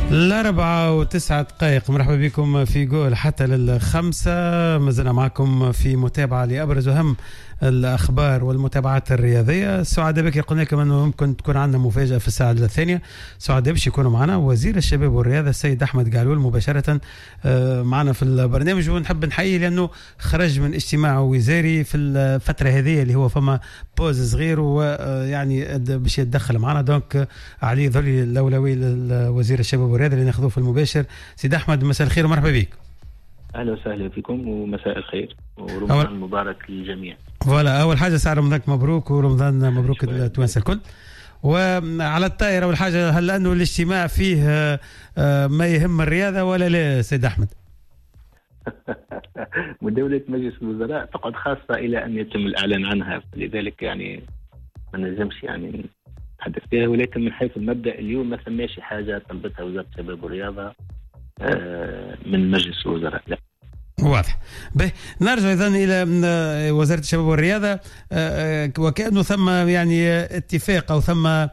4:09. مرحبا بكم في جول حتى لل5. ما زلنا معكم في متابعة لأبرز وأهم الأخبار والمتابعات الرياضية. سعداء بك، قلنا لكم أنه ممكن تكون عندنا مفاجأة في الساعة الثانية. سعداء باش يكونوا معنا وزير الشباب والرياضة السيد أحمد قالول مباشرة معنا في البرنامج، ونحب نحيي لأنه خرج من اجتماع وزاري في الفترة هذه اللي هو فما بوز صغير، ويعني باش يتدخل معنا. دونك علي ذولي الأولوي لوزير الشباب والرياضة اللي ناخذوه في المباشر. سيد أحمد مساء الخير ومرحبا بك. أهلا وسهلا بكم ومساء الخير ورمضان مبارك للجميع. فوالا، أول حاجة سعر رمضانك مبروك ورمضان مبروك التوانسة الكل. وعلى الطائرة أول حاجة، هل أنه الاجتماع فيه ما يهم الرياضة ولا لا سيد أحمد؟ مداولة مجلس الوزراء تقعد خاصة إلى أن يتم الإعلان عنها، لذلك يعني ما نجمش يعني نتحدث فيها، ولكن من حيث المبدأ اليوم ما ثماش حاجة طلبتها وزارة الشباب والرياضة من مجلس الوزراء. لا واضح. نرجع إذن إلى وزارة الشباب والرياضة، وكأنه ثم يعني اتفاق أو ثم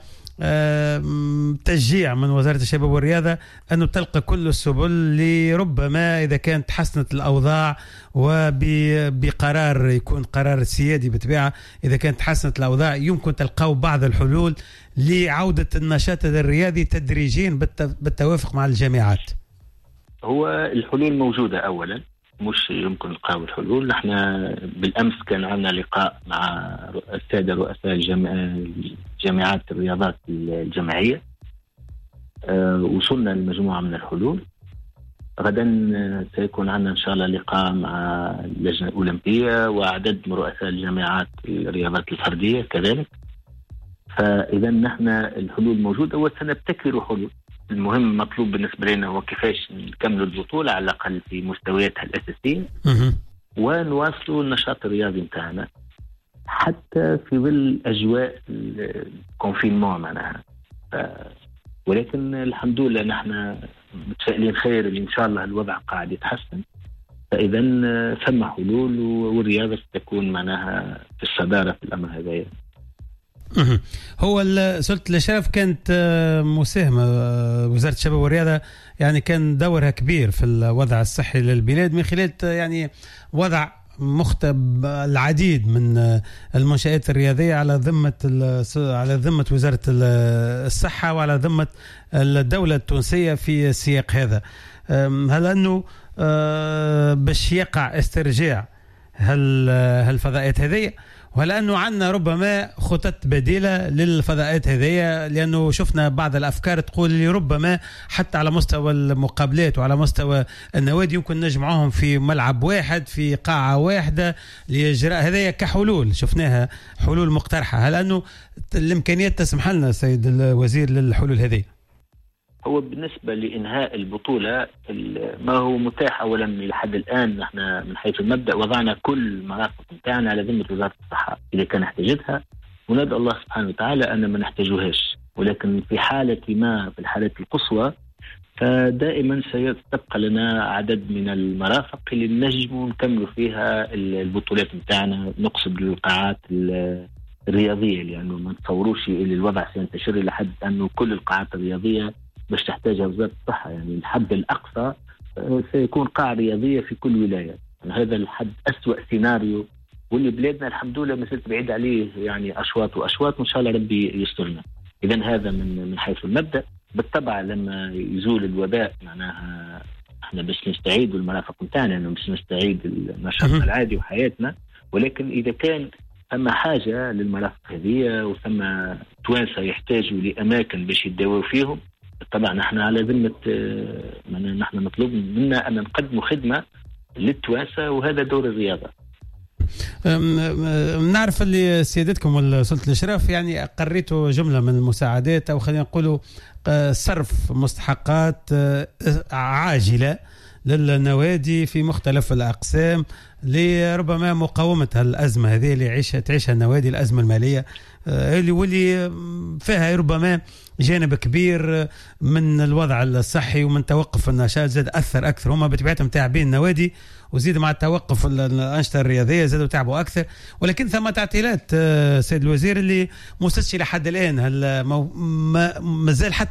تشجيع من وزارة الشباب والرياضة أنه تلقى كل السبل لربما إذا كانت حسنت الأوضاع، وبقرار يكون قرار سيادي بطبيعة، إذا كانت حسنت الأوضاع يمكن تلقاو بعض الحلول لعودة النشاط الرياضي تدريجيا بالتوافق مع الجامعات. هو الحلول موجودة أولا، مش يمكن نلقاو الحلول. نحن بالأمس كان عندنا لقاء مع السادة رؤساء الجامعات الرياضات الجامعية، وصلنا لمجموعة من الحلول. غدا سيكون عندنا إن شاء الله لقاء مع اللجنة الأولمبية وعدد من رؤساء الجامعات الرياضات الفردية كذلك. فإذا نحن الحلول موجودة وسنبتكر حلول. المهم مطلوب بالنسبة لنا هو كيفاش نكمل البطولة على الأقل في مستوياتها الأساسية، ونواصلوا النشاط الرياضي متاعنا حتى في ظل أجواء الكونفينمون معناها. ولكن الحمد لله نحن متفائلين خير، اللي إن شاء الله الوضع قاعد يتحسن، فإذا ثم حلول والرياضة ستكون معناها في الصدارة في الأمر هذا. هو سلطة الإشراف كانت مساهمة وزارة الشباب والرياضة، يعني كان دورها كبير في الوضع الصحي للبلاد من خلال يعني وضع العديد من المنشآت الرياضية على ذمة وزارة الصحة وعلى ذمة الدولة التونسية في السياق هذا. هل أنه باش يقع استرجاع هالفضاءات هذه، ولأنه عندنا ربما خطط بديلة للفضاءات هذه؟ لأنه شفنا بعض الأفكار تقول لي ربما حتى على مستوى المقابلات وعلى مستوى النوادي يمكن نجمعهم في ملعب واحد في قاعة واحدة لإجراء هذه كحلول. شفناها حلول مقترحة. هل أنه الإمكانيات تسمح لنا سيد الوزير للحلول هذه؟ هو بالنسبة لإنهاء البطولة ما هو متاح أولا لحد الآن، نحن من حيث المبدأ وضعنا كل المرافق بتاعنا على ذمة وزارة الصحة إذا كان احتاجتها، وندعو الله سبحانه وتعالى أن ما نحتاجوهاش. ولكن في حالة في الحالات القصوى فدائما سيتبقى لنا عدد من المرافق اللي نجم نكمل فيها البطولات بتاعنا. نقصد القاعات الرياضية، لأنه ما نتصوروش إلى الوضع سينتشر لحد أنه كل القاعات الرياضية باش تحتاجها وزارة الصحة. يعني الحد الأقصى سيكون قاعة رياضية في كل ولاية. يعني هذا الحد أسوأ سيناريو، واللي بلادنا الحمد لله مثلت بعيد عليه يعني أشواط وأشواط، وإن شاء الله ربي يسترنا. إذن هذا من حيث المبدأ. بالطبع لما يزول الوباء معناها احنا باش نستعيد المرافق متاعنا، يعني باش نستعيد النشاط العادي وحياتنا. ولكن إذا كان ثم حاجة للمرافق هذه وثم توانسة يحتاجوا لأماكن باش يتداووا فيهم، طبعا نحن على ذمة، نحن مطلوب منا أن نقدم خدمة للتوانسة، وهذا دور الرياضة. نعرف اللي سيادتكم والسلطة الإشراف يعني قريتوا جملة من المساعدات، أو خلينا نقولوا صرف مستحقات عاجلة للنوادي في مختلف الأقسام لربما مقاومة الأزمة هذه اللي تعيشها النوادي، الأزمة المالية واللي فيها ربما جانب كبير من الوضع الصحي ومن توقف النشاط زاد أثر أكثر. هما بطبيعتهم تعبين النوادي، وزيد مع التوقف الأنشطة الرياضية زادوا تعبوا أكثر. ولكن ثم تعطيلات سيد الوزير اللي مستشفى لحد الآن، هل ما زال حتى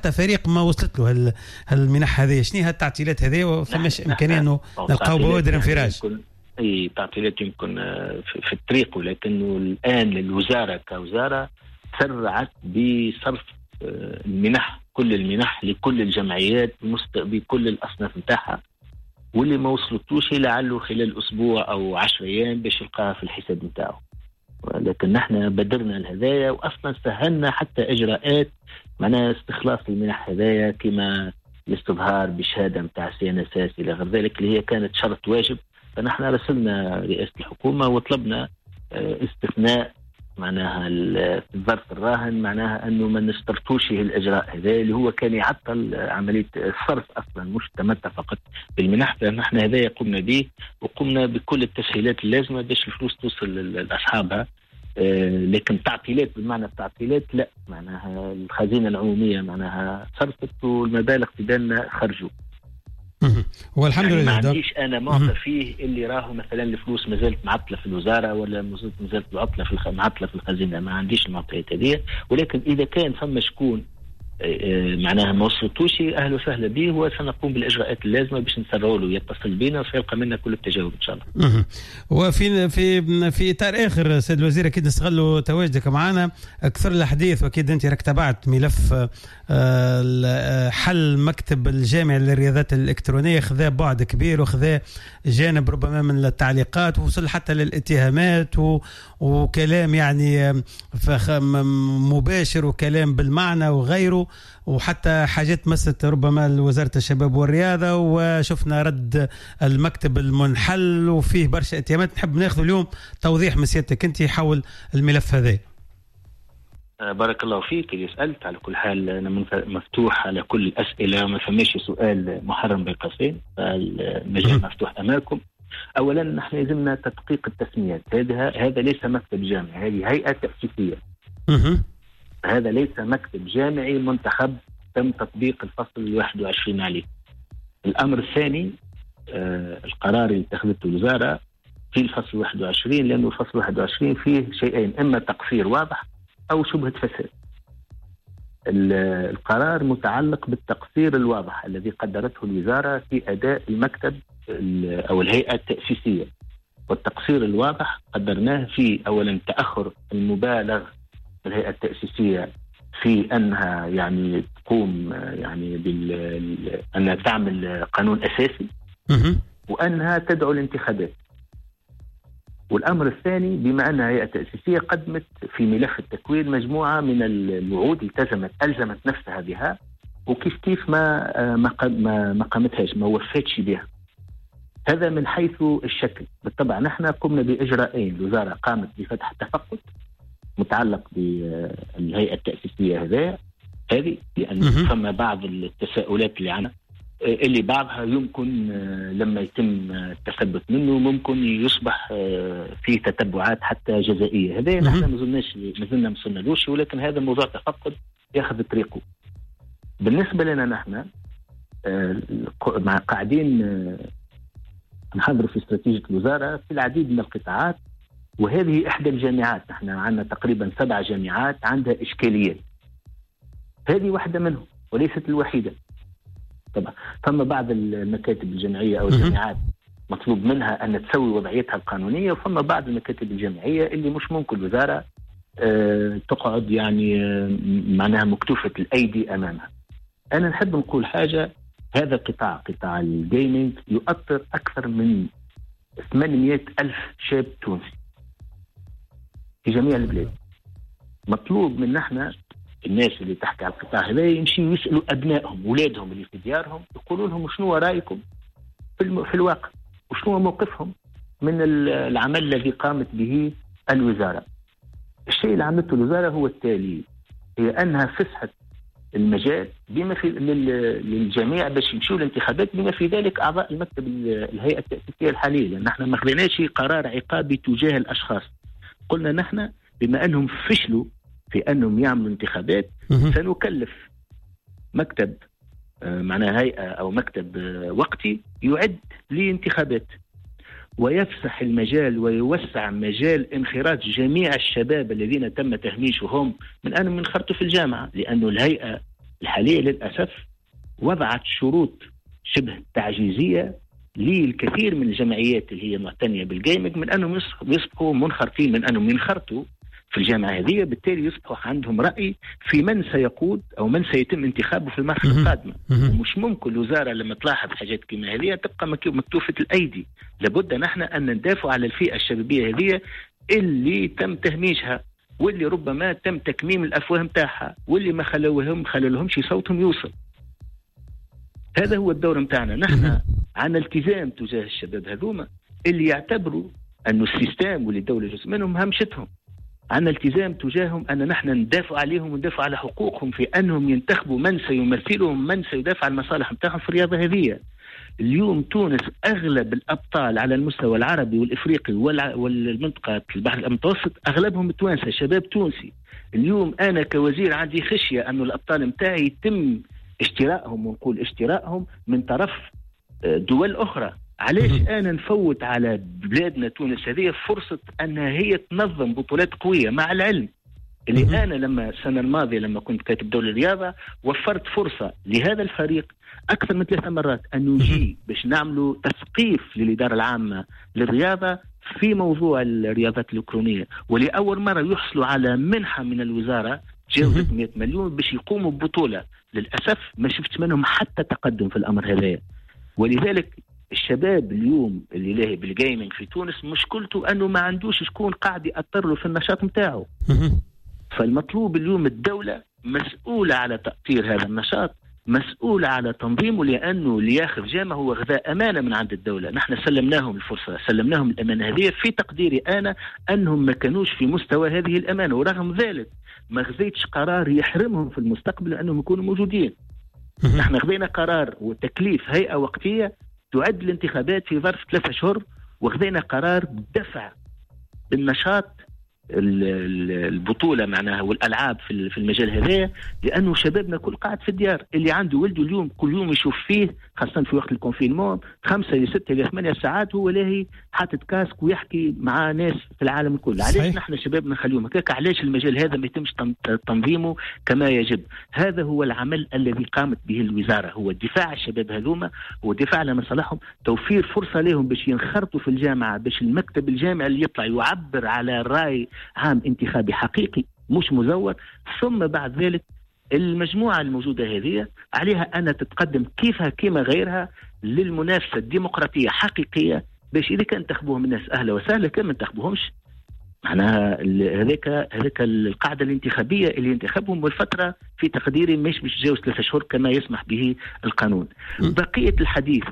حتى فريق ما وصلت له هالمنح هذه، شنو هالتعطيلات هذه وفماش إمكانية إنه نلقاو بوادر انفراج؟ أي تعطيلات يمكن في الطريق، ولكنه الآن الوزارة كوزارة سرعت بصرف المنح، كل المنح لكل الجمعيات بكل الأصناف نتاعها، واللي ما وصلتوش لعله خلال أسبوع أو 10 أيام باش يلقاها في الحساب نتاعه. لكن نحن بدرنا الهدايا وأصلا سهلنا حتى إجراءات معناها استخلاص المنح هدايا، كما الاستظهار بشهادة متاع CNSS إلى غير ذلك، اللي هي كانت شرط واجب. فنحن رسلنا رئاسة الحكومة وطلبنا استثناء معناها في الظرف الراهن، معناها أنه ما نشترطوش الإجراء هذا اللي هو كان يعطل عملية الصرف أصلا، مش تمتع فقط بالمنح. فنحن هذا قمنا به وقمنا بكل التسهيلات اللازمة باش الفلوس توصل لأصحابها. لكن تعطيلات بالمعنى التعطيلات لا، معناها الخزينة العمومية معناها صرفت والمبالغ في بالنا خرجوا. والحمد يعني لله. ما عنديش انا معطى فيه اللي راهو مثلا الفلوس ما زالت معطله في الوزاره ولا ما زالت معطله في الخزينه، ما عنديش المعطيات هذه. ولكن اذا كان فما شكون معناها ما وصلتوش، اهلا وسهلا به، وسنقوم بالاجراءات اللازمه باش نسرعوا له، يتصل بنا وسيلقى منا كل التجاوب ان شاء الله. وفي في اطار اخر سيد الوزير، اكيد نستغلوا تواجدك معنا اكثر الحديث، واكيد انت راك تابعت ملف حل مكتب الجامعي للرياضات الالكترونيه، خذا بعد كبير وخذا جانب ربما من التعليقات، ووصل حتى للاتهامات وكلام يعني مباشر وكلام بالمعنى وغيره، وحتى حاجات مست ربما وزارة الشباب والرياضة، وشفنا رد المكتب المنحل وفيه برشا اتهامات. نحب ناخذ اليوم توضيح من سيادتك انت حول الملف هذا. بارك الله فيك اللي سألت. على كل حال أنا مفتوح على كل الأسئلة، ما فماش سؤال محرم بالقصين، المجال مفتوح أمامكم. أولا نحن لازمنا تدقيق التسميات. هذا ليس مكتب جامعي، هذه هيئة تأسيسية. هذا ليس مكتب جامعي منتخب تم تطبيق الفصل 21 عليه. الأمر الثاني القرار اللي اتخذته الوزارة في الفصل 21، لأنه الفصل 21 فيه شيئين، إما تقصير واضح أو شبهة فساد. القرار متعلق بالتقصير الواضح الذي قدرته الوزارة في أداء المكتب أو الهيئة التأسيسية. والتقصير الواضح قدرناه في أولا تأخر المبالغ الهيئة التأسيسية في أنها يعني تقوم يعني أنها تعمل قانون أساسي، وأنها تدعو الانتخابات. والأمر الثاني بما أنها هيئة تأسيسية قدمت في ملف التكوين مجموعة من الوعود ألزمت نفسها بها، وكيف ما قامتهاش، ما وفتش بها. هذا من حيث الشكل. بالطبع نحن قمنا بإجراءين. الوزارة قامت بفتح تفقد متعلق بالهيئة التأسيسية هذه، لأن ثم بعض التساؤلات اللي عنا اللي بعضها يمكن لما يتم التثبت منه ممكن يصبح فيه تتبعات حتى جزائية. هذا نحن ما زلنا ما وصلنالوش، ولكن هذا موضوع تفقد ياخذ طريقه. بالنسبة لنا نحن مع قاعدين نحضر في استراتيجية الوزارة في العديد من القطاعات، وهذه إحدى الجامعات. نحن عندنا تقريبا 7 جامعات عندها إشكاليات، هذه واحدة منهم وليست الوحيدة. طبعا ثم بعض المكاتب الجامعية أو الجامعات مطلوب منها أن تسوي وضعيتها القانونية، وثم بعض المكاتب الجامعية اللي مش ممكن الوزارة تقعد يعني معناها مكتوفة الأيدي أمامها. أنا نحب نقول حاجة، هذا قطاع الجيمينج يؤثر أكثر من 800,000 شاب تونسي في جميع البلاد. مطلوب من نحن الناس اللي تحكي على القطاع هذا يمشي يسألوا أبنائهم أولادهم اللي في ديارهم، يقولوا لهم شنو رأيكم في الواقع وشنو موقفهم من العمل الذي قامت به الوزارة. الشيء اللي عملته الوزارة هو التالي، هي أنها فسحت المجال بما في للجميع باش يمشوا الانتخابات، بما في ذلك أعضاء المكتب الهيئة التأسيسية الحالية، لأن نحن ما خذيناش قرار عقابي تجاه الأشخاص. قلنا نحن بما أنهم فشلوا في أنهم يعملوا انتخابات سنكلف مكتب معناها هيئة أو مكتب وقتي يعد لانتخابات ويفسح المجال ويوسع مجال انخراط جميع الشباب الذين تم تهميشهم من أنهم ينخرطوا في الجامعة، لأنه الهيئة الحالية للأسف وضعت شروط شبه تعجيزية للكثير من الجمعيات اللي هي معتنية بالجيمنج من أنهم يصبحوا منخرطين، من أنهم ينخرطوا في الجامعة هذه، بالتالي يصبح عندهم رأي في من سيقود أو من سيتم انتخابه في المرحلة القادمة. ومش ممكن الوزارة لما تلاحظ حاجات كما هذه تبقى مكتوفة الأيدي. لابد نحن أن ندافع على الفئة الشبابية هذه اللي تم تهميشها، واللي ربما تم تكميم الأفواه متاعها، واللي ما خلولهمش صوتهم يوصل. هذا هو الدور متاعنا نحن. عن التزام تجاه الشباب هذوما اللي يعتبروا أن السيستم واللي الدولة جزء منهم همشتهم. عندنا التزام تجاههم أن نحن ندافع عليهم وندافع على حقوقهم في أنهم ينتخبوا من سيمثلهم، من سيدافع عن المصالح متاعهم في الرياضة هذه. اليوم تونس أغلب الأبطال على المستوى العربي والإفريقي والمنطقة البحر المتوسط أغلبهم توانسة، شباب تونسي. اليوم أنا كوزير عندي خشية أن الأبطال متاعي يتم اشترائهم، ونقول اشترائهم من طرف دول أخرى. علاش أنا نفوت على بلادنا تونس هذه فرصة أنها هي تنظم بطولات قوية، مع العلم اللي أنا لما السنة الماضية لما كنت كاتب دولة الرياضة وفرت فرصة لهذا الفريق أكثر من 3 مرات أن يجي باش نعملوا تثقيف للإدارة العامة للرياضة في موضوع الرياضات الإلكترونية، ولأول مرة يحصلوا على منحة من الوزارة جاوزت 100 مليون باش يقوموا ببطولة. للأسف ما شفتش منهم حتى تقدم في الأمر هذا. ولذلك الشباب اليوم اللي لاهي بالجيمنج في تونس مشكلته أنه ما عندوش شكون قاعد يأثر له في النشاط متاعه. فالمطلوب اليوم الدولة مسؤولة على تأطير هذا النشاط، مسؤولة على تنظيمه، لأنه اللي ياخذ جامعة هو غذاء أمانة من عند الدولة. نحن سلمناهم الفرصة، سلمناهم الأمانة هذه. في تقديري أنا أنهم ما كانوش في مستوى هذه الأمانة، ورغم ذلك ما خذيتش قرار يحرمهم في المستقبل أنهم يكونوا موجودين. نحن خذينا قرار وتكليف هيئة وقتية تعد الانتخابات في ظرف 3 أشهر، وخذينا قرار دفع بالنشاط البطولة معناها والألعاب في المجال هذا، لأنه شبابنا كل قاعد في الديار. اللي عنده ولده اليوم كل يوم يشوف فيه، خاصة في وقت الكونفينمون 5 ل 6 ل 8 ساعات هو لاهي حاطط كاسك ويحكي مع ناس في العالم الكل. علاش نحن شبابنا نخليهم هكاك؟ علاش المجال هذا ما يتمش تنظيمه كما يجب؟ هذا هو العمل الذي قامت به الوزارة، هو دفاع الشباب هذوما، هو دفاع على مصالحهم، توفير فرصة لهم باش ينخرطوا في الجامعة، باش المكتب الجامعي اللي يطلع يعبر على رأي عام انتخابي حقيقي مش مزور. ثم بعد ذلك المجموعة الموجودة هذه عليها أن تتقدم كيفها كما غيرها للمنافسة الديمقراطية حقيقية، باش إذا كان تخبوهم الناس أهلا وسهلا، كان ما تخبوهمش معناها هذاك القاعدة الانتخابية اللي ينتخبهم، والفترة في تقديري مش تجاوز 3 أشهر كما يسمح به القانون. بقية الحديث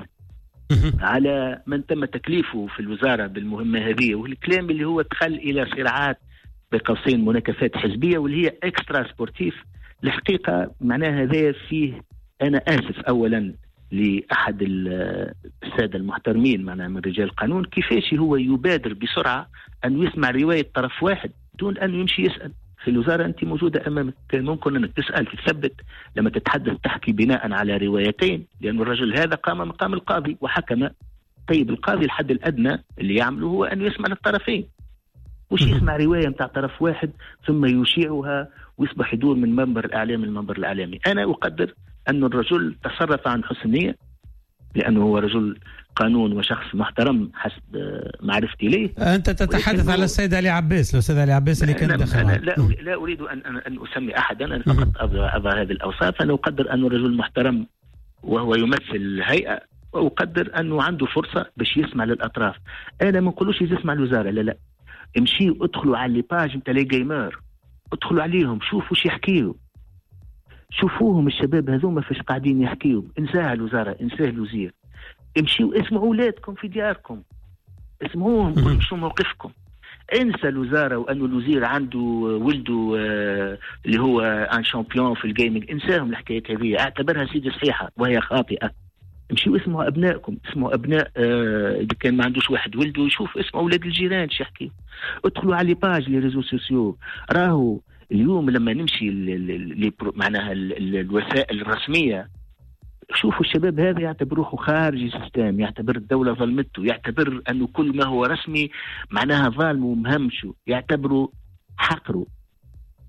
على من تم تكليفه في الوزارة بالمهمة هذه، والكلام اللي هو دخل إلى صراعات بقوسين مناكفات حزبية واللي هي اكسترا سبورتيف، الحقيقة معناها هذا فيه أنا آسف أولا لأحد السادة المحترمين معناها من رجال القانون، كيفاش هو يبادر بسرعة أن يسمع رواية طرف واحد دون أن يمشي يسأل. في الوزارة أنت موجودة أمامك، كان ممكن أنك تسأل تثبت لما تتحدث تحكي بناء على روايتين، لأن الرجل هذا قام مقام القاضي وحكم. طيب القاضي الحد الأدنى اللي يعمله هو أن يسمع للطرفين، وش يسمع رواية متاع طرف واحد ثم يشيعها ويصبح يدور من منبر الإعلام للمنبر الإعلامي. أنا أقدر أن الرجل تصرف عن حسن نية، لأنه هو رجل قانون وشخص محترم حسب معرفتي ليه. أنت تتحدث على السيد علي عباس، الأستاذ علي عباس اللي كان دخل. أنا لا أريد أن أسمي أحدا، أنا فقط أضع هذه الأوصاف. أنا أقدر أنه رجل محترم وهو يمثل الهيئة، وأقدر أنه عنده فرصة باش يسمع للأطراف. أنا ما نقولوش يسمع الوزارة، لا امشي ادخلوا على لي باج نتاع لي جيمر، ادخلوا عليهم شوفوا وش يحكيوا، شوفوهم الشباب هذوما فاش قاعدين يحكيوا. انساها الوزارة، انساه الوزير، امشيوا اسمعوا اولادكم في دياركم، اسمعوهم قولوا شو موقفكم. انسى الوزارة وأنه الوزير عنده ولده اللي هو ان شامبيون في الجيمنج، انساهم الحكايات هذه، اعتبرها سيدي صحيحة وهي خاطئة. امشيوا اسمعوا أبنائكم، اسمعوا أبناء إذا كان ما عندوش واحد ولده يشوف، اسمعوا أولاد الجيران شو يحكي. ادخلوا على لي باج لي ريزو سوسيو. راهو اليوم لما نمشي معناها الوسائل الرسمية، شوفوا الشباب هذا يعتبروه خارج السيستم، يعتبر الدولة ظلمته، يعتبر أنه كل ما هو رسمي معناها ظالم ومهمشه، يعتبره حقره.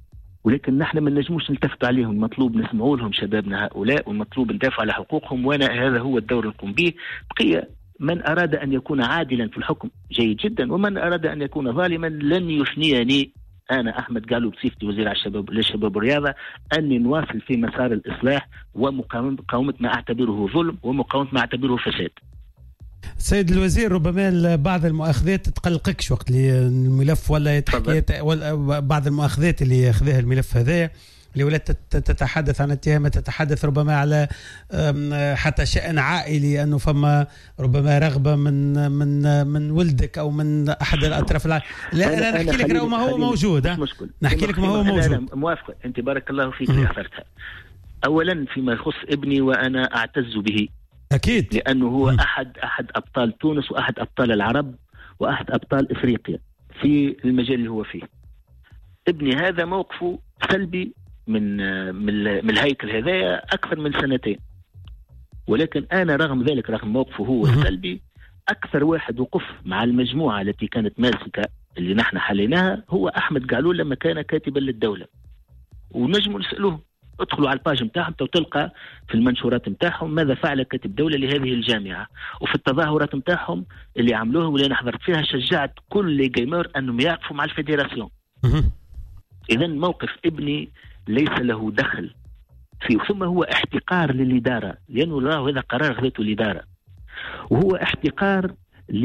ولكن نحن ما نجموش نلتفت عليهم. المطلوب نسمعوا لهم شبابنا هؤلاء، والمطلوب ندافع على حقوقهم، وانا هذا هو الدور نقوم به. بقي من أراد أن يكون عادلا في الحكم جيد جدا، ومن أراد أن يكون ظالما لن يثنيني أنا أحمد قالوا بصفتي وزير للشباب والرياضة أني نواصل في مسار الإصلاح ومقاومة ما أعتبره ظلم ومقاومة ما أعتبره فساد. سيد الوزير، ربما بعض المؤاخذات تقلقكش وقت اللي الملف ولا بعض المؤاخذات اللي ياخذها الملف هذايا اللي ولات تتحدث عن اتهامات، تتحدث ربما على حتى شأن عائلي، انه فما ربما رغبه من ولدك او من احد الاطراف لا انا نحكي لك ما هو موجود. نحكي لك ما هو موجود. أنا موافق، انت بارك الله فيك اللي اثرتها. اولا فيما يخص ابني وانا اعتز به اكيد، لانه هو احد ابطال تونس واحد ابطال العرب واحد ابطال افريقيا في المجال اللي هو فيه. ابني هذا موقفه سلبي من الهيكل هذايا أكثر من 2 سنين، ولكن أنا رغم ذلك، رغم موقفه هو السلبي، أكثر واحد وقف مع المجموعة التي كانت ماسكة اللي نحن حليناها هو أحمد قالول لما كان كاتبا للدولة. ونجموا نسألوه، ادخلوا على الباج متاعهم تلقى في المنشورات متاعهم ماذا فعل كاتب دولة لهذه الجامعة، وفي التظاهرات متاعهم اللي عملوها واللي أنا حضرت فيها شجعت كل لي جيمر أنهم يقفوا مع الفيدراسيون. إذا موقف ابني ليس له دخل فيه، ثم هو احتقار للإدارة، لأنه هذا قرار خذته الإدارة، وهو احتقار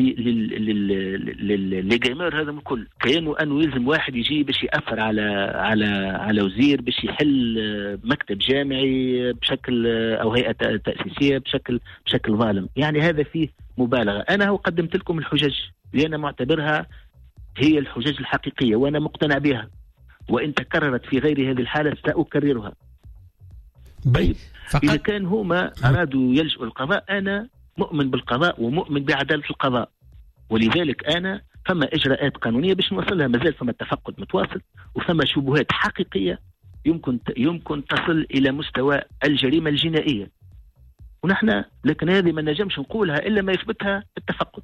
للجيمر هذا الكل. كأنه أنه يلزم واحد يجي باش يأثر على وزير باش يحل مكتب جامعي بشكل أو هيئة تأسيسية بشكل ظالم. يعني هذا فيه مبالغة. أنا قدمت لكم الحجج اللي أنا معتبرها هي الحجج الحقيقية وأنا مقتنع بها، وإن تكررت في غير هذه الحالة سأكررها. طيب إذا كان هما أرادوا يلجؤوا القضاء، أنا مؤمن بالقضاء ومؤمن بعدالة القضاء، ولذلك أنا فما إجراءات قانونية باش نوصلها. مازال فما تفقد متواصل وفما شبهات حقيقية يمكن تصل إلى مستوى الجريمة الجنائية، ونحن لكن هذه ما نجمش نقولها إلا ما يثبتها التفقد.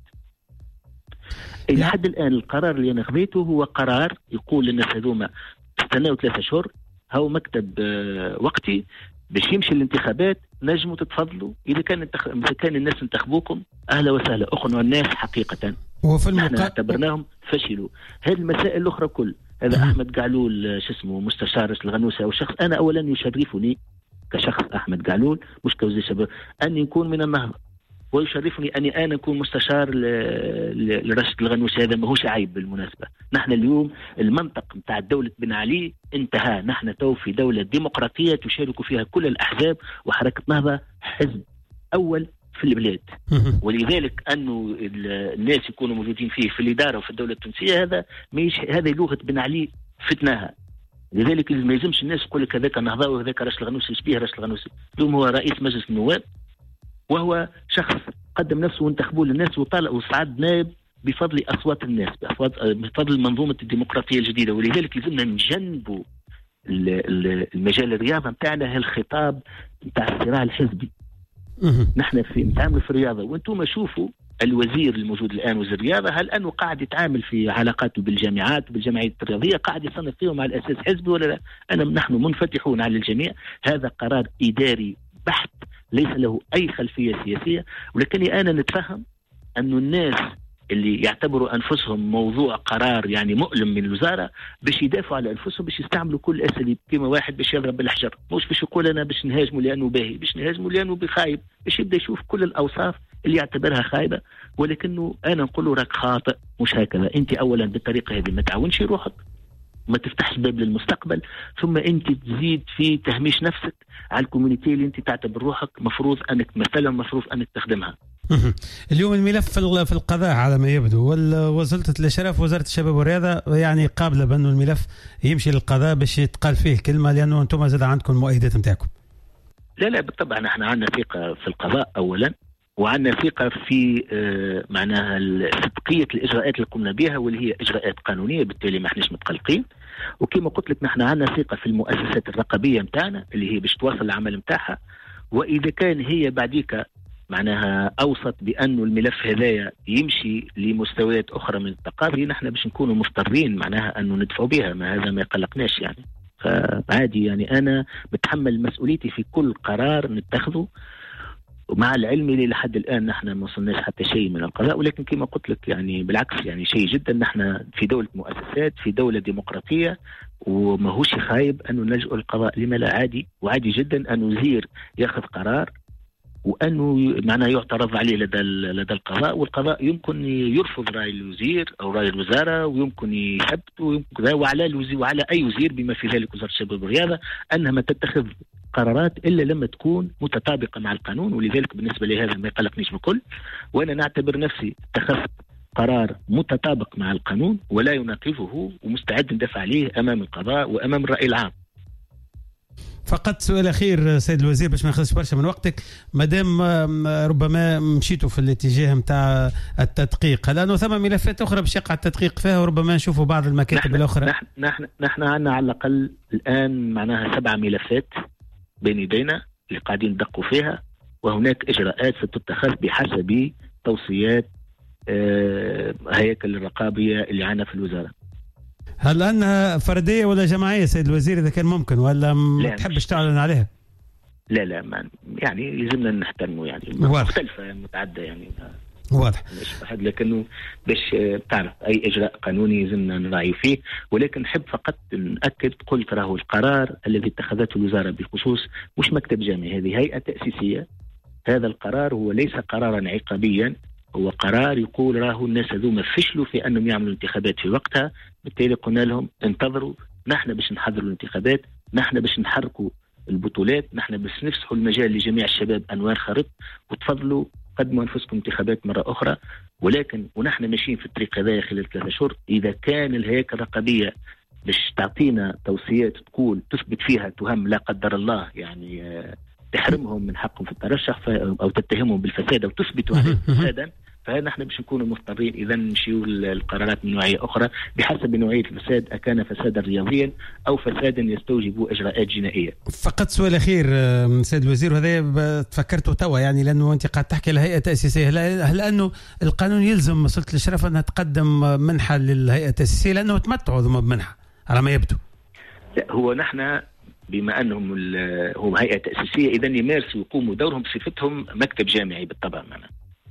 إلى حد الآن القرار اللي أنا خذيته هو قرار يقول للناس هذوما استناوا 3 أشهر، هاو مكتب وقتي باش يمشي الانتخابات، نجموا تتفضلوا إذا كان الناس انتخبوكم أهلا وسهلا، أخنوا الناس حقيقة نحن اعتبرناهم فشلوا. هذه المسائل الأخرى كل هذا أحمد قعلول مستشار الغنوسي أو شخص، أنا أولا يشرفني كشخص أحمد قعلول مش كوزير شباب أن يكون من النهضة، ويشرفني أني أنا أكون مستشار لرشد الغنوسي. هذا ما هوش عيب بالمناسبة. نحن اليوم المنطق متاع دولة بن علي انتهى، نحن تو في دولة ديمقراطية تشارك فيها كل الأحزاب، وحركة نهضة حزب أول في البلاد، ولذلك أنه الناس يكونوا موجودين فيه في الإدارة وفي الدولة التونسية هذا لغة بن علي فتناها. لذلك ما يلزمش الناس يقول لك هذاك النهضاوي وهذاك رشد الغنوسي شبيه رشد الغنوسي. اليوم هو رئيس مجلس النواب، وهو شخص قدم نفسه وانتخبوه للناس وصعد نائب بفضل أصوات الناس، بفضل منظومة الديمقراطية الجديدة. ولذلك لازمنا نجنبوا المجال الرياضة متاعنا هي الخطاب متاع الصراع الحزبي. نحن نتعامل في الرياضة، وانتم شوفوا الوزير الموجود الآن وزير الرياضة هل أنه قاعد يتعامل في علاقاته بالجامعات وبالجمعيات الرياضية قاعد يصنف فيهم على أساس حزبي ولا لا؟ نحن منفتحون على الجميع. هذا قرار إداري بحت ليس له أي خلفية سياسية، ولكني أنا نتفهم أن الناس اللي يعتبروا أنفسهم موضوع قرار يعني مؤلم من الوزارة باش يدافعوا على أنفسهم، باش يستعملوا كل أساليب كما واحد باش يضرب بالحجر، مش باش يقول أنا باش نهاجمه لأنه باهي، باش نهاجمه لأنه بخايب، باش يبدأ يشوف كل الأوصاف اللي يعتبرها خايبة. ولكنه أنا نقول له راك خاطئ، مش هكذا. أنت أولا بالطريقة هذه ما تعاونش روحك، ما تفتحش باب للمستقبل، ثم أنت تزيد في تهميش نفسك على الكوميونيتي اللي أنت تعتبر روحك مفروض أنك مثلا مفروض أنك تخدمها. اليوم الملف في القضاء على ما يبدو، ووزارة الشرف وزارة الشباب والرياضة يعني قابلة بأنه الملف يمشي للقضاء باش يتقال فيه كلمة، لأنه أنتم زاد عندكم المؤيدات نتاعكم. لا بالطبع نحن عندنا ثقة في القضاء أولا، وعندنا ثقة في معناها صدقية الإجراءات اللي قمنا بها واللي هي إجراءات قانونية، بالتالي ما احناش متقلقين. وكما قلت لك نحن عندنا ثقة في المؤسسات الرقابية متاعنا اللي هي باش تواصل العمل متاعها، وإذا كان هي بعديك معناها أوسط بأنه الملف هذايا يمشي لمستويات أخرى من التقاضي، نحن باش نكونوا مضطرين معناها أنه ندفعوا بها، ما هذا ما يقلقناش يعني. فعادي يعني أنا بتحمل مسؤوليتي في كل قرار نتخذه، ومع العلم اللي لحد الآن نحن ما وصلناش حتى شيء من القضاء. ولكن كما قلت لك يعني بالعكس يعني شيء جدا، نحن في دولة مؤسسات، في دولة ديمقراطية، وما هوش خايب أنه نلجأ القضاء. لما لا؟ عادي، وعادي جدا أن وزير يأخذ قرار وأنه معناه يعترض عليه لدى القضاء، والقضاء يمكن يرفض رأي الوزير أو رأي الوزارة، ويمكن يثبته، ويمكن وعلى الوزير وعلى أي وزير بما في ذلك وزارة الشباب والرياضة أنها ما تتخذ قرارات إلا لما تكون متطابقة مع القانون. ولذلك بالنسبة لهذا ما يقلقنيش بكل، وأنا نعتبر نفسي اتخذت قرار متطابق مع القانون ولا يناقضه، ومستعد ندافع عليه أمام القضاء وأمام الرأي العام. فقط سؤال أخير سيد الوزير باش ما نخلصش برشا من وقتك، مادام ربما مشيتوا في الاتجاه متاع التدقيق، هل أنه ثم ملفات أخرى باش يقع التدقيق فيها وربما نشوفوا بعض المكاتب الأخرى؟ نحن عندنا على الأقل الآن معناها 7 ملفات بين يدينا اللي قاعدين ندقوا فيها، وهناك إجراءات ستتخذ بحسب توصيات هيكل الرقابية اللي عنا في الوزارة. هل أنها فردية ولا جماعية سيد الوزير إذا كان ممكن، ولا ما تحبش تعلن عليها؟ لا ما يعني يلزمنا نحترمه يعني مختلفة متعدة يعني واضح، لكنه باش تعرف أي إجراء قانوني يلزمنا نراعي فيه. ولكن نحب فقط نأكد، قلت راهو القرار الذي اتخذته الوزارة بخصوص مش مكتب جامعي، هذه هيئة تأسيسية. هذا القرار هو ليس قرارا عقابيا، هو قرار يقول راهو الناس هذوما فشلوا في أنهم يعملوا انتخابات في وقتها، بالتالي قلنا لهم انتظروا، نحن باش نحضروا الانتخابات، نحن باش نحركوا البطولات، نحن باش نفسحوا المجال لجميع الشباب أنوار خرط، وتفضلوا قدموا أنفسكم انتخابات مرة أخرى. ولكن ونحن ماشيين في الطريق هذا خلال 3 أشهر، إذا كان الهيئة الرقابية باش تعطينا توصيات تقول تثبت فيها تهم لا قدر الله يعني تحرمهم من حقهم في الترشح أو تتهمهم بالفساد أو تثبتوا عليه فسادا، فهذا نحن باش نكونوا مضطرين إذا نمشيو القرارات من نوعية أخرى بحسب نوعية الفساد، أكان فسادا رياضيا أو فسادا يستوجب إجراءات جنائية. فقط سؤال أخير سيد الوزير، وهذا تفكرته توا يعني لأنه أنت قاعد تحكي الهيئة التأسيسية، هل أنه القانون يلزم سلطة الإشراف أنها تقدم منحة للهيئة التأسيسية لأنه تمتعوا ذم بمنحة على ما يبدو؟ لا، هو نحن بما أنهم هم هيئة تأسيسية إذا يمارسوا ويقوموا دورهم بصفتهم مكتب جامعي بالطبع معنا.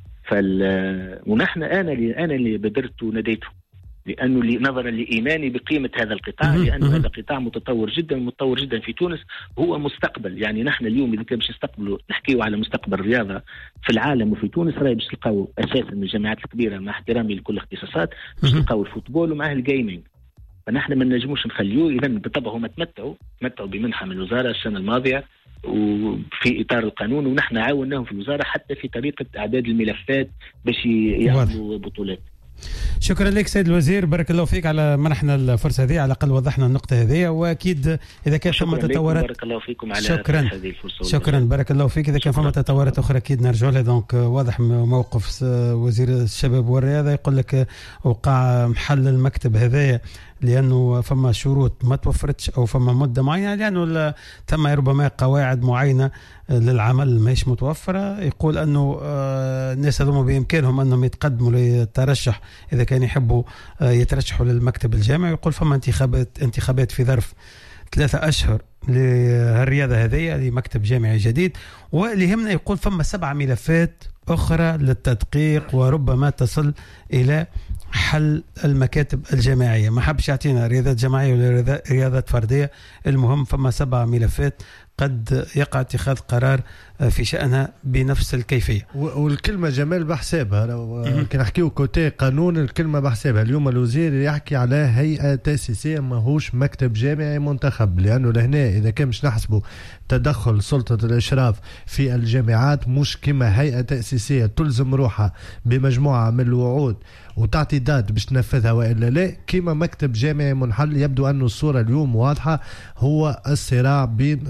ونحن أنا اللي بدرت ونديته، لأنه نظرا لإيماني بقيمة هذا القطاع، لأنه هذا قطاع متطور جدا في تونس، هو مستقبل. يعني نحن اليوم إذا كان باش نستقبلوا نحكيوا على مستقبل الرياضة في العالم وفي تونس، راهي باش تلقاو أساسا من الجامعات الكبيرة مع احترامي لكل الاختصاصات باش تلقاو الفوتبول ومعه الجيمنج، فنحن ما نجموش نخليوه. إذا بالطبع هم تمتعوا بمنحة من الوزارة السنة الماضية وفي إطار القانون، ونحن عاوناهم في الوزارة حتى في طريقة إعداد الملفات باش يعملوا بطولات. شكرا لك سيد الوزير، بارك الله فيك على منحنا الفرصة هذه، على الأقل وضحنا النقطة هذه، وأكيد إذا كان ثم تطورات بارك الله فيكم على هذه الفرصة. شكرا بارك الله فيك. إذا كان ثم تطورات أخرى أكيد نرجع لها. دونك واضح موقف وزير الشباب والرياضة، يقول لك وقع محل المكتب هذايا لأنه فما شروط ما توفرتش أو فما مدة معينة، لأنه ثم ربما قواعد معينة للعمل ماهيش متوفرة. يقول أنه الناس هذوما بإمكانهم أنهم يتقدموا للترشح إذا كان يحبوا يترشحوا للمكتب الجامعي. يقول فما انتخابات في ظرف 3 أشهر للرياضة هذه لمكتب جامعي جديد. واللي يهمنا يقول فما 7 ملفات أخرى للتدقيق وربما تصل إلى حل المكاتب الجماعية. ما حبش يعطينا رياضات جماعية ولا رياضات فردية، المهم فما 7 ملفات قد يقع اتخاذ قرار في شأنها بنفس الكيفية. والكلمة جمال بحسابها، كي نحكيو كوتي قانون الكلمة بحسابها. اليوم الوزير يحكي على هيئة تأسيسية ماهوش مكتب جامعي منتخب، لأنه لهنا إذا كان مش نحسبوا تدخل سلطة الإشراف في الجامعات مش كما هيئة تأسيسية تلزم روحها بمجموعة من الوعود وتعطي دات باش تنفذها وإلا لا، كما مكتب جامعي منحل. يبدو أن الصورة اليوم واضحة، هو الصراع بين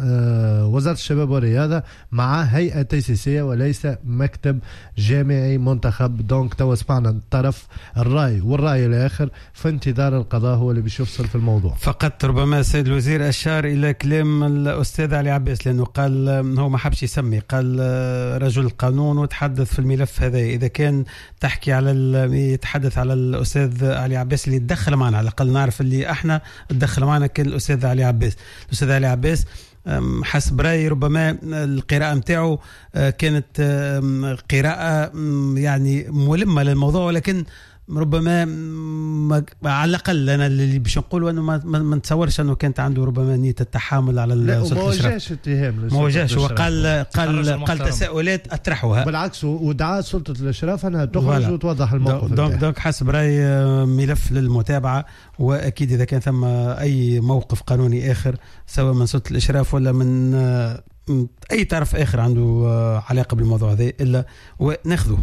وزارة الشباب والرياضة مع هيئة تأسيسية وليس مكتب جامعي منتخب. دونك توا سمعنا الطرف الرأي والرأي الآخر في انتظار القضاء هو اللي بيشوف في الموضوع. فقط ربما السيد الوزير أشار إلى كلام الأستاذ علي عباس لأنه قال هو ما حبش يسمي، قال رجل القانون وتحدث في الملف هذا. إذا كان تحكي على يتحدث على الأستاذ علي عباس اللي تدخل معنا، على الأقل نعرف اللي احنا تدخل معنا كان الأستاذ علي عباس. الأستاذ علي عباس حسب رأيي ربما القراءة متاعه كانت قراءة يعني ملمة للموضوع، ولكن ربما على الأقل أنا اللي باش نقول أنه ما نتصورش أنه كانت عنده ربما نية التحامل على السلطة. ما وجهش اتهام، ما وجهش، وقال تساؤلات أطرحها بالعكس، ودعا سلطة الإشراف أنها تخرج وتوضح الموقف. دونك حسب رأي ملف للمتابعة، وأكيد إذا كان ثم أي موقف قانوني آخر سواء من سلطة الإشراف ولا من أي طرف آخر عنده علاقة بالموضوع هذا إلا وناخذه.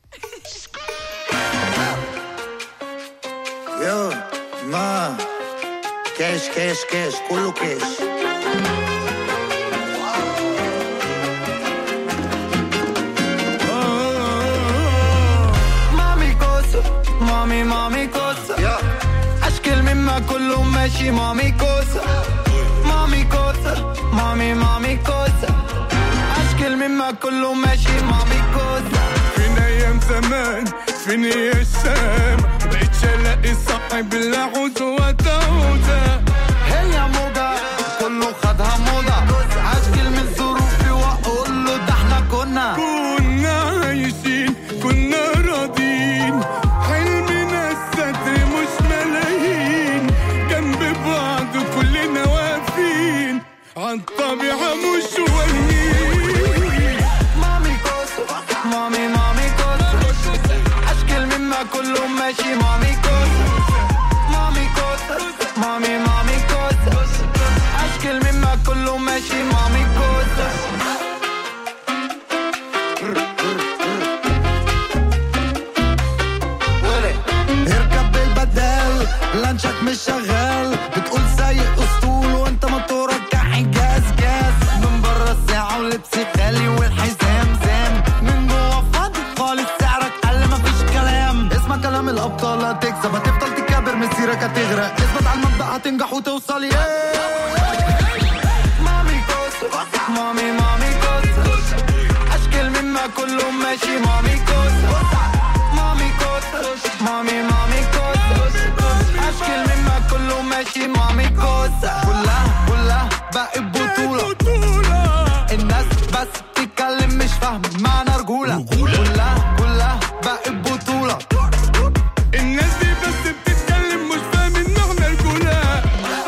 يو ما كاش كاش كاش كله كاش. مامي كوسة مامي مامي كوسة أشكال مما كله ماشي. مامي كوسة مامي كوسة مامي مامي كوسة أشكال مما كله ماشي. مامي كوسة فين أيام زمان فين الشام بقيتش الاقي صاحب العوز وتعوزة. هي موضة كله خدها موضة، عشكل من ظروفي واقول له ده احنا كنا عايشين كنا راضين، حلمنا الستر مش ملايين، جنب بعض كلنا واقفين عالطبيعة مش واهمين. مامي كوسة مامي مامي كوسة أشكال مما كله ماشي. مامي كوسة مامي كوسة مامي مامي كوسة أشكال مما كله ماشي. مامي كوسة اركب بالبدال لانشك مش شغال، بتقول سايق اسطول وانت موتورك كحجاز جاز، من برا الساعة ولبسي غالي والحزام زام، من جوا فاضي خالص سعرك قل مفيش كلام. اسمع كلام الابطال هتكسب، هتفضل تكابر مسيرك هتغرق، اثبت على المبدأ هتنجح وتوصل. مامي كوسة مامي مامي كوسة اشكال مما كله ماشي. مامي كوسة مامي كوسة مامي مامي كوسة اشكال مما كله ماشي. مامي كوسة كلها بقت بطولة، الناس بس تتكلم مش فاهم معنى رجولة. كلها بقت بطولة، الناس دي بس بتتكلم مش فاهم معنى رجولة.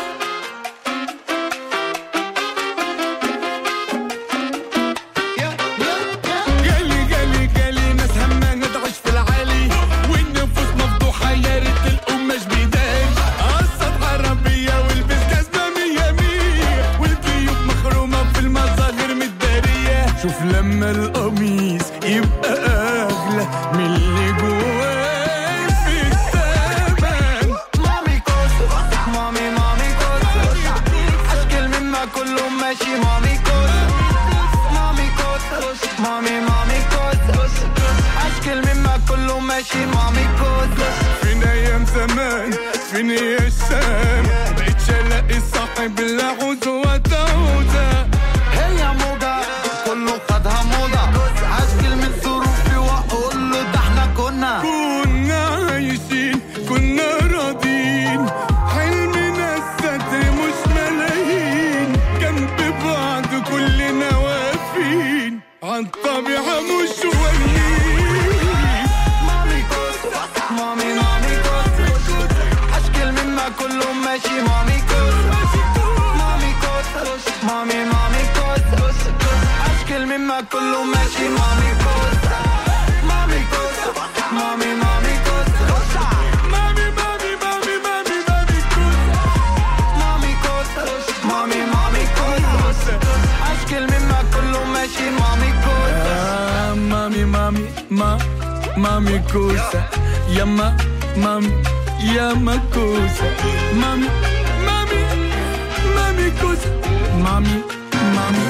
جالي ناس همانة تعيش في العالي، والنفوس مفضوحة يا ريت القماش بيداري، قصة عربية والبس جزمة 100 والجيوب مخرومة في المظاهر متدارية. شوف لما القميص يبقى أغلى من اللي جواه في الثمن. مامي كوسة مامي مامي كوسة أشكال مما كله ماشي. مامي كوسة مامي كوسة مامي مامي كوسة أشكال مما كله ماشي. مامي كوسة فين أيام زمان فين الشام بقيتش الاقي صاحب العوز وتعوزة. هي موضة كله خدها موضة، عشكل من ظروفي واقول له ده احنا كنا عايشين كنا راضين، حلمنا الستر مش ملايين، جنب بعض كلنا واقفين عالطبيعة مش واهمين. مامي كوسة مامي مامي كوسة أشكال مما كله ماشي. مامي كوسة مامي كوسة مامي مامي كوسة أشكال مما كله ماشي. مامي كوسة مامي كوسة مامي مامي كوسة مامي مامي مامي مامي مامي كوسة مامي كوسة مامي مامي كوسة أشكال مما كله ماشي. مامي كوسة مامي مامي مامي كوسة يا مامي يا كوسة مامي كوسة مامي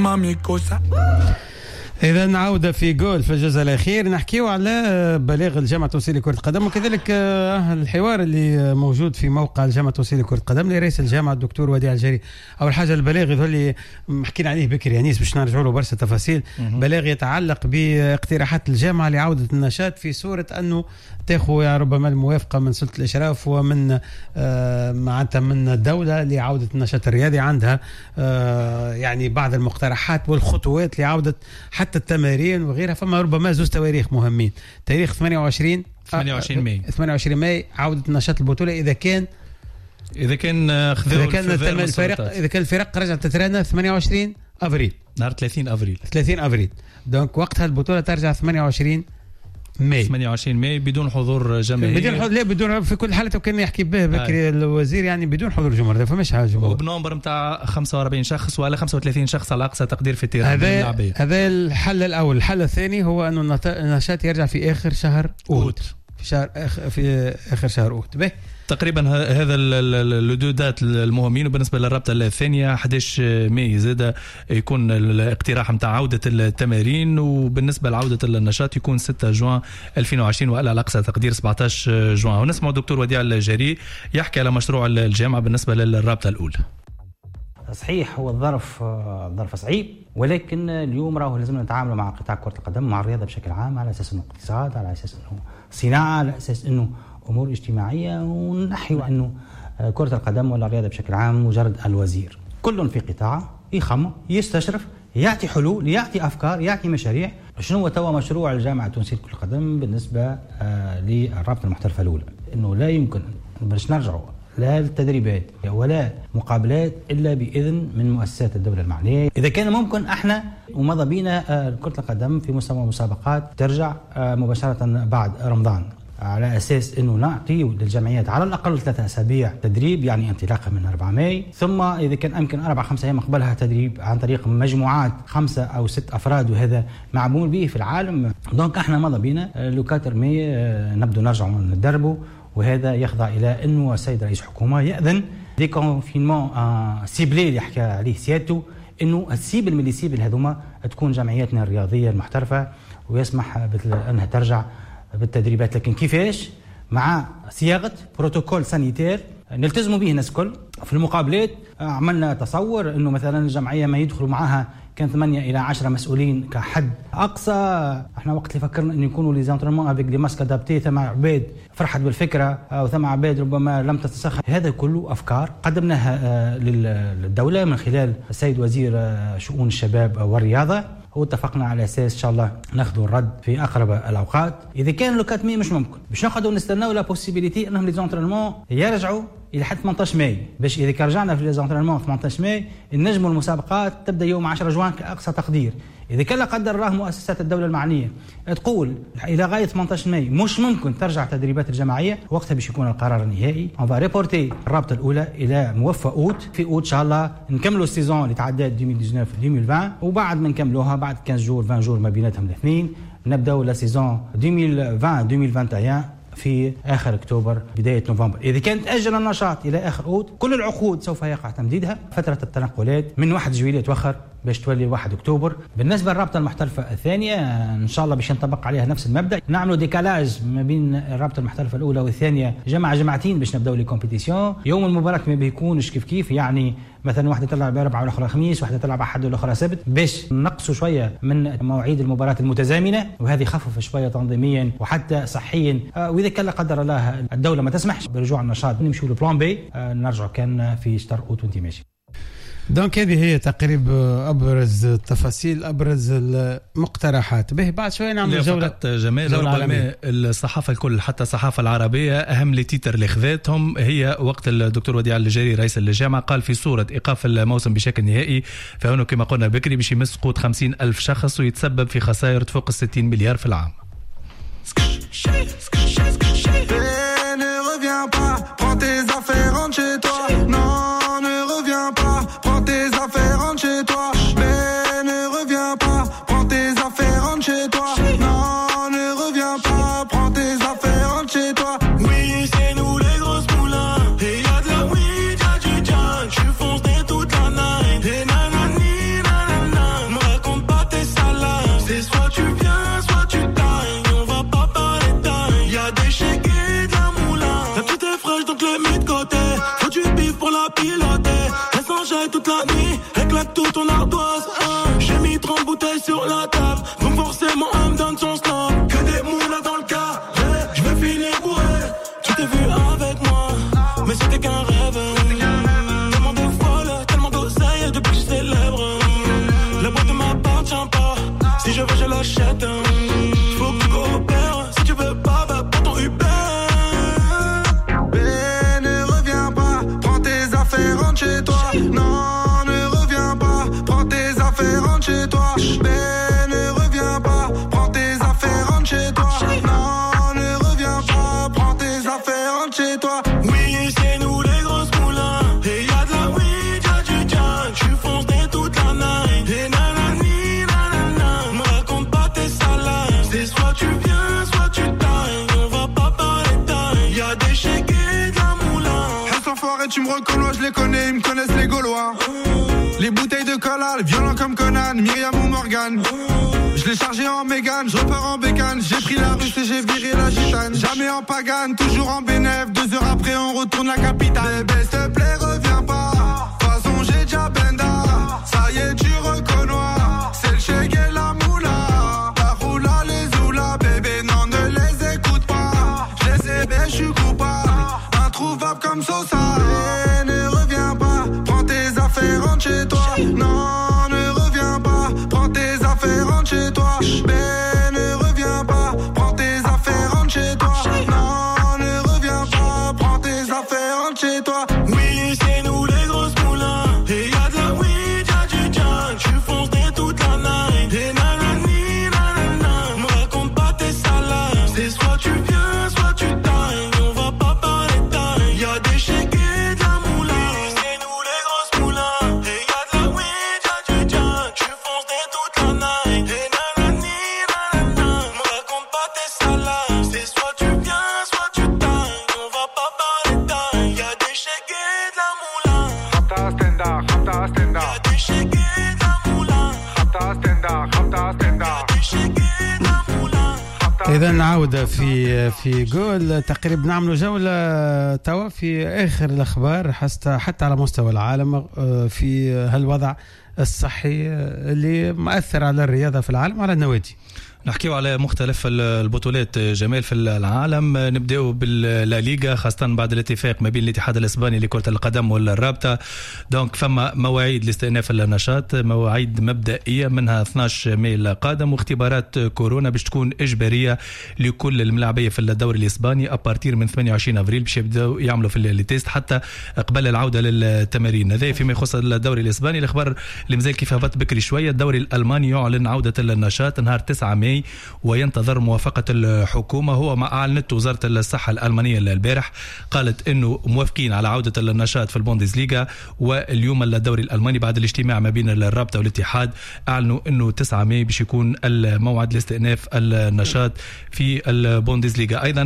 mami cosa. إذا عودة في جول في الجزء الأخير نحكيه على بلاغ الجامعة التونسية لكرة القدم وكذلك الحوار اللي موجود في موقع الجامعة التونسية لكرة القدم لرئيس الجامعة الدكتور وديع الجري. أول حاجة البلاغ يظهر لي حكينا عليه بكري يعني باش نرجع له برشا تفاصيل. بلاغ يتعلق باقتراحات الجامعة لعودة النشاط في صورة أنه تاخذ ربما الموافقة من سلطة الإشراف ومن معناتها من الدولة لعودة النشاط الرياضي. عندها يعني بعض المقترحات والخطوات لعودة حتى التمارين وغيرها. فما ربما زوج تواريخ مهمين. تاريخ 28 ماي عودة نشاط البطولة إذا كان الفرق رجعت تترانى 28 أفريل نهار 30 أفريل. دونك وقتها البطولة ترجع 28 ماي بدون حضور جماهيري. بدون في كل حالة كان يحكي به بكري الوزير يعني بدون حضور جمهور. ده فماش حاجة جمهور. وبنمبر متاع 45 شخص ولا 35 شخص على أقصى تقدير في التيران. هذا الحل الأول. الحل الثاني هو أنه النشاط يرجع في آخر شهر أوت. في آخر شهر أوت. به تقريبا هذا الحدودات المهمين. وبالنسبه للرابطه الثانيه 11 ماي زاد يكون الاقتراح نتاع عوده التمارين. وبالنسبه لعوده النشاط يكون 6 جوان 2020 والا على اقصى تقدير 17 جوان. ونسمع الدكتور وديع الجري يحكي على مشروع الجامعه بالنسبه للرابطه الاولى. صحيح هو الظرف صعيب ولكن اليوم راهو لازم نتعامل مع قطاع كرة القدم مع الرياضة بشكل عام على أساس أنه اقتصاد على أساس أنه صناعة على أساس أنه أمور اجتماعية ونحيو أنه كرة القدم ولا الرياضة بشكل عام مجرد الوزير. كل في قطاع يخمم يستشرف يعطي حلول يعطي أفكار يعطي مشاريع. شنو هو توا مشروع الجامعة التونسية لكرة القدم بالنسبة للرابطة المحترفة الأولى؟ أنه لا يمكن باش نرجعوا لا التدريبات ولا مقابلات إلا بإذن من مؤسسات الدولة المعنية. إذا كان ممكن احنا ومضى بينا كرة القدم في مستوى مسابقات ترجع مباشرة بعد رمضان على أساس أنه نعطي للجمعيات على الأقل 3 أسابيع تدريب يعني انطلاقا من 4 ماي ثم إذا كان أمكن 4-5 أيام قبلها تدريب عن طريق مجموعات 5 أو 6 أفراد وهذا معمول به في العالم. دونك احنا مضى بينا لوكاتر ماي نبدو نرجع ندربه وهذا يخضع إلى أنه السيد رئيس الحكومة يأذن دي كونفينمون سيبلي اللي حكى عليه سيادته أنه السيبل من اللي سيبل هذوما تكون جمعياتنا الرياضية المحترفة ويسمح أنها ترجع بالتدريبات. لكن كيفاش؟ مع صياغة بروتوكول سانيتير نلتزموا به الناس كل. في المقابلات عملنا تصور أنه مثلا الجمعية ما يدخلوا معها كان 8 إلى 10 مسؤولين كحد أقصى. احنا وقت اللي فكرنا أن يكونوا لي زونترينمون افيك دي ماسك ادابتي ثم عباد فرحت بالفكرة أو ثم عباد ربما لم تتسخر. هذا كله أفكار قدمناها للدولة من خلال السيد وزير شؤون الشباب والرياضة واتفقنا على أساس إن شاء الله ناخذوا الرد في أقرب الأوقات. إذا كان لوكات مي مش ممكن باش ناخذوا نستناو لا بوسيبيليتي أنهم لي زونترينمون يرجعوا إلى حد 18 ماي باش إذا كان رجعنا في لي زونترينمون 18 ماي النجم المسابقات تبدأ يوم 10 جوان كأقصى تقدير. إذا كان لا قدر الله مؤسسات الدولة المعنية تقول إلى غاية 18 ماي مش ممكن ترجع تدريبات الجماعية وقتها باش يكون القرار النهائي. on va reporter الرابطة الأولى إلى موفى أوت. في أوت إن شاء الله نكملوا السيزون اللي تعدات 2019-2020 وبعد ما نكملوها بعد 15 جور 20 جور ما بيناتهم الاثنين نبدأوا لا سيزون 2020-2021 في آخر أكتوبر بداية نوفمبر. إذا كانت أجل النشاط إلى آخر أوت كل العقود سوف يقع تمديدها. فترة التنقلات من 1 جويلية توخر باش تولي 1 أكتوبر. بالنسبة للرابطة المحترفة الثانية إن شاء الله باش نطبق عليها نفس المبدأ نعملوا ديكالاج ما بين الرابطة المحترفة الأولى والثانية جمعتين باش نبدأوا لي كومبيتيسيون. يوم المباراة ما بيكونش كيف يعني مثلا واحدة تلعب أربعة والأخرى خميس واحدة تلعب أحد والأخرى سبت باش نقصوا شوية من مواعيد المباراة المتزامنة وهذه خفف شوية تنظيميا وحتى صحيا. وإذا كان لا قدر الله الدولة ما تسمحش برجوع النشاط نمشوا لبلان بي نرجع كان في شهر أوت وانتي ماشي. دونك هذه هي تقريب أبرز التفاصيل أبرز المقترحات. به بعد شوية نعمل جولة جمال الصحافة الكل حتى الصحافة العربية أهم لتيتر اللي خذتهم هي وقت الدكتور وديع الجري رئيس الجامعة قال في صورة إيقاف الموسم بشكل نهائي فهنا كما قلنا بكري باش يمس قوت 50,000 شخص ويتسبب في خسائر تفوق 60 مليار في العام. sur la table. Donc forcément elle me donne son snap. Que des moulas dans le cas. Je vais finir bourré. Tu t'es vu avec moi, mais c'était qu'un rêve. Tellement de folle, tellement d'oseille depuis que je célèbre. La boîte ne m'appartient pas. Si je veux je l'achète. Faut que tu coopères. Si tu veux pas, va pour ton Uber. Mais ne reviens pas, prends tes affaires, rentre chez toi. Non, ne reviens pas, prends tes affaires, rentre chez toi. Mais ne reviens pas, prends tes affaires, rentre chez toi. Non, ne reviens pas, prends tes affaires, rentre chez toi. Oui, c'est nous les grosses moulins. Et y'a de la weed, y'a du jazz. J'suis foncé toute la night. Et nanani, nanana. Me raconte pas tes salades. C'est soit tu viens, soit tu tailles. On va pas parler taille. Y'a des chèques et de la moulin. Elles sont fortes et tu me reconnais, je les connais, ils me connaissent les Gaulois. Les bouteilles de collal, violents comme Conan, Myriam ou Morgan. Je l'ai chargé en Mégane, je repars en bécane. J'ai pris la russe et j'ai viré la gitane. Jamais en pagane, toujours en bénéf. 2 heures après on retourne la capitale. Bébé s'il te plaît reviens pas. De toute façon j'ai déjà benda. Ça y est tu reconnais. C'est le chèque et la moula. La roula les oula. Bébé non ne les écoute pas. Je les ai mais je suis coupable. Introuvable comme Sosa. Et ne reviens pas. Prends tes affaires, rentre chez toi. Non ne reviens pas. Prends tes affaires, rentre chez toi. Mais ne reviens pas. Prends tes affaires, rentre chez toi. Non ne reviens pas. Prends tes affaires, rentre chez toi. Oui, c'est nous les grosses moulins. Et y'a de la weed, y'a du jazz. J'suis foncé toute la night. Et nanani, nanana. Me raconte pas tes salades. C'est soit tu viens, soit tu tailles. On va pas parler taille. Y'a des chèques et de la moulin. C'est nous les grosses moulins. Et y'a de la weed, y'a du jazz. J'suis foncé toute la night. Et nanani, nanana. Me raconte pas tes salades. C'est soit tu viens, soit tu tailles. On va pas parler taille. Y'a des chèques et de la moulin. خبطة ستندا خبطة ستندا Y'a des chèques et de la moulin. خبطة ستندا خبطة ستندا Des chèques et de la moulin. إذا نعود في جول تقريبا نعمل جولة توا في آخر الأخبار حتى على مستوى العالم في هالوضع الصحي اللي مؤثر على الرياضة في العالم وعلى النوادي. نحكيو على مختلف البطولات جمال في العالم. نبداو بالليغا خاصة بعد الاتفاق ما بين الاتحاد الإسباني لكرة القدم والرابطة. دونك فما مواعيد لاستئناف النشاط، مواعيد مبدئية منها 12 ماي القادم، واختبارات كورونا باش تكون إجبارية لكل الملاعبية في الدوري الإسباني أبارتير من 28 أفريل باش يبداو يعملوا في التيست حتى قبل العودة للتمارين. هذا فيما يخص الدوري الإسباني. الأخبار اللي مازال كيف هبط بكري شوية، الدوري الألماني يعلن عودة النشاط نهار 9 ماي وينتظر موافقة الحكومة. هو ما أعلنت وزارة الصحة الألمانية البارح، قالت إنه موافقين على عودة النشاط في البوندسليغا. واليوم الدوري الألماني بعد الاجتماع ما بين الرابطة والاتحاد أعلنوا إنه 9 ماي باش يكون الموعد لاستئناف النشاط في البوندسليغا. أيضا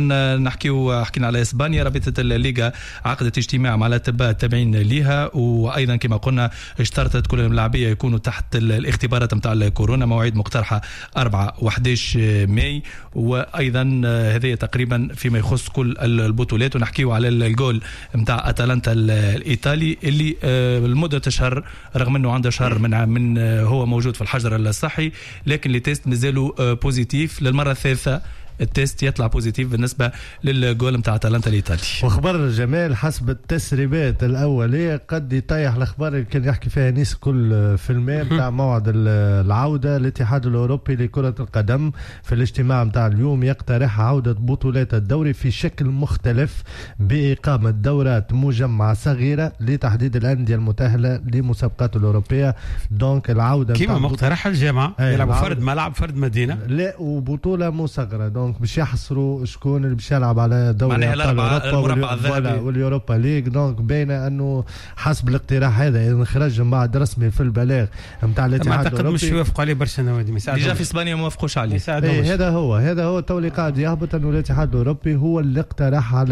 حكينا على إسبانيا، رابطة الليغا عقدت اجتماع مع الأطباء التابعين ليها، وأيضا كما قلنا اشترطت كل الملاعبية يكونوا تحت الاختبارات متاع الكورونا. مواعيد مقترحة 4 و11 ماي. وايضا هذه تقريبا فيما يخص كل البطولات. ونحكيو على الجول متاع اتلانتا الايطالي اللي لمده شهر، رغم انه عنده شهر من هو موجود في الحجر الصحي، لكن اللي تيست مازالوا بوزيتيف للمره الثالثه. التيست يطلع بوزيتيف بالنسبة للجول متاع اتلانتا الإيطالي. واخبار جمال حسب التسريبات الأولية قد يطيح الأخبار اللي كان يحكي فيها نيس كل فيلمين متاع موعد العودة. الاتحاد الأوروبي لكرة القدم في الاجتماع متاع اليوم يقترح عودة بطولات الدوري في شكل مختلف بإقامة دورات مجمعة صغيرة لتحديد الأندية المتأهلة لمسابقات الأوروبية. دونك العودة كيما مقترح الجامعة يلعبوا فرد ملعب فرد مدينة، لا وبطولة مصغرة. دونك باش يحصروا شكون اللي باش يلعب على دوري المربع الذهبي واليوروبا ليج. دونك باينه انه حسب الاقتراح هذا اذا خرج من بعد رسمي في البلاغ نتاع الاتحاد الاوروبي مش يوافقوا عليه برشا نوادي ديجا في اسبانيا ما وافقوش عليه. هذا هو التولي قاعد يهبط انه الاتحاد الاوروبي هو اللي اقترح على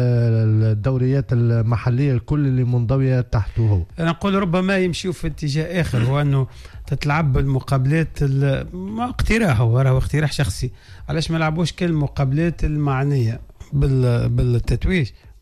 الدوريات المحليه الكل اللي منضويه تحته. هو انا نقول ربما يمشيوا في اتجاه اخر، هو انه تتلعب المقابلات ما اقتراح، هو اقتراح شخصي، علاش ما لعبوش كل المقابلات المعنيه بالتتويج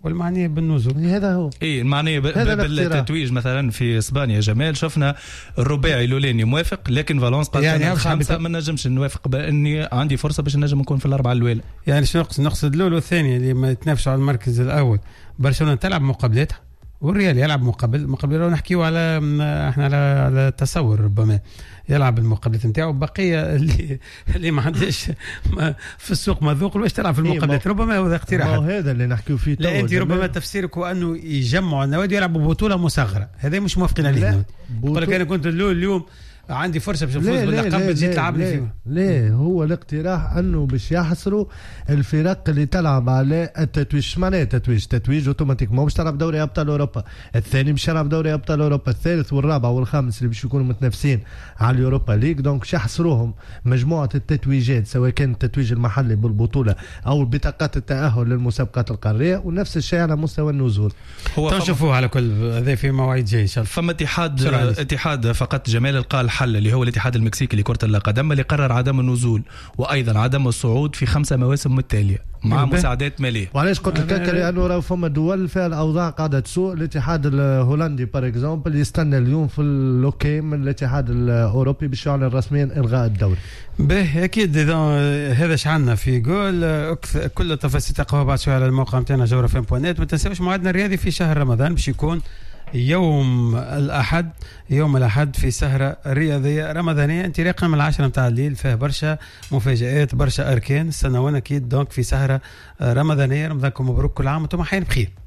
والمعنيه بالنزول. هذا هو اي المعنيه بالتتويج مثلا في اسبانيا جمال شفنا الرباعي الاولاني موافق لكن فالونس قال يعني أنا خمسة ما نجمش نوافق باني عندي فرصه باش نجم نكون في الاربعه الاولى. يعني شنو نقصد الاول والثاني اللي ما يتنافسوا على المركز الاول. برشلونه تلعب مقابلتها والريال يلعب مقابل نحكيو على احنا على تصور ربما يلعب المقابلات نتاعو. بقيه اللي ما عندهاش في السوق مذوق واش تلعب في المقابلات ربما هذا اقتراح. هذا اللي نحكيو فيه. لا انت ربما تفسيرك هو انه يجمعوا النوادي يلعبوا بطوله مصغره. هذا مش موافقين عليه. يقول لك انا كنت اليوم عندي فرصه باش نفوز باللقب بتجي تلعب لي فيه. ليه هو الاقتراح انه باش يحصروا الفرق اللي تلعب على التتويج. معناه تتويج اوتوماتيكمون باش تلعب دوري ابطال اوروبا، الثاني باش يلعب دوري ابطال اوروبا، الثالث والرابع والخامس اللي باش يكونوا متنافسين على اليوروبا ليج. دونك باش يحصروهم مجموعه التتويجات سواء كان التتويج المحلي بالبطوله او بطاقات التاهل للمسابقات القاريه، ونفس الشيء على مستوى النزول. هو نشوفوه على كل هذا في مواعيد جايه ان شاء الله. فما اتحاد فقط جمال القال حل اللي هو الاتحاد المكسيكي لكرة القدم اللي قرر عدم النزول وايضا عدم الصعود في 5 مواسم متتاليه مع مساعدات ماليه. وعلاش قلت لك هكا؟ لانه راه فما دول فيها الاوضاع قاعده تسوء. الاتحاد الهولندي بار اكزومبل يستنى اليوم في الاوكي من الاتحاد الاوروبي باش يعلن رسميا الغاء الدوري. به اكيد هذا شعلنا في جول. كل التفاصيل تلقاوها بعد شويه على الموقع نتاعنا جوهرفم.net. ما تنساوش موعدنا الرياضي في شهر رمضان باش يكون يوم الأحد في سهرة رياضية رمضانية انطلاقا من 10 متاع الليل. فيها برشا مفاجآت برشا أركان. استنونا أكيد دونك في سهرة رمضانية. رمضانكم مبروك، كل عام وانتم حين بخير.